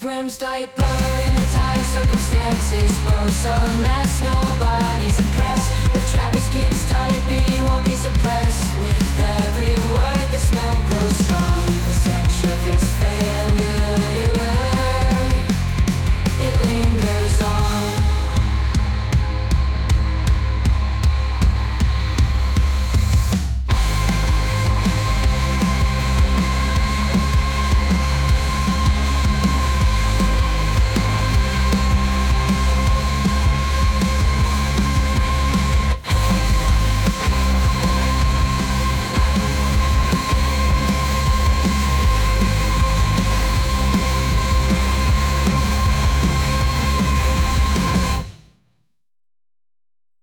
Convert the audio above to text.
brims, diet blur in entire circumstances. Most unless nobody's impressed. The Travis keeps tight, but he won't be suppressed. With every word the smell grows strong. The sex fits